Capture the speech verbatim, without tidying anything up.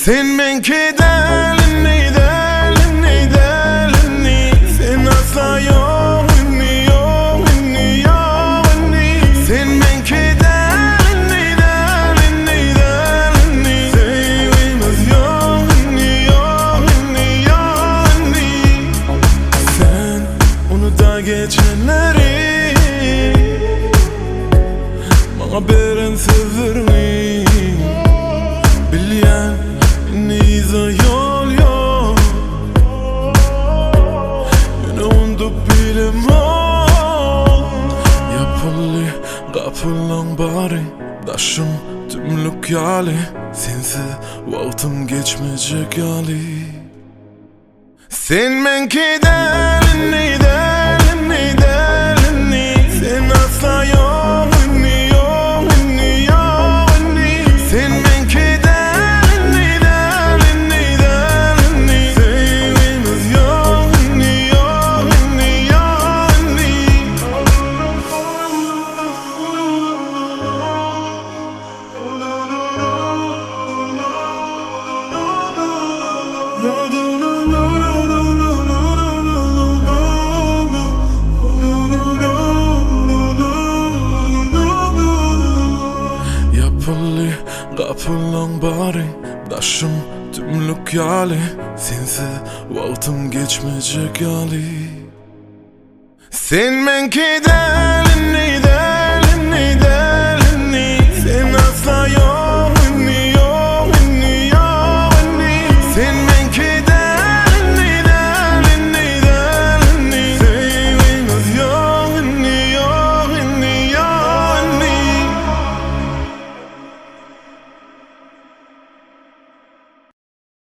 Sen men kederlini derlini derlini Sen asla yok inni yok inni yok inni Sen men kederlini derlini derlini Sevgimiz yok inni yok inni yok inni Sen unut geçenleri Bana beren severini Bilyen Niza yol yol Yine undu bilim ol Yapılı kapılan bari Daşım tümlük yali Sensiz vaktim geçmeyecek yali Sen men kederlini derlini derlini Sen asla yok inni yok inni yok inni Sen men kederlini Yapılı kapılan bari Daşım tümlük yali Sensiz vaktim geçmeyecek yali Sen men kederlini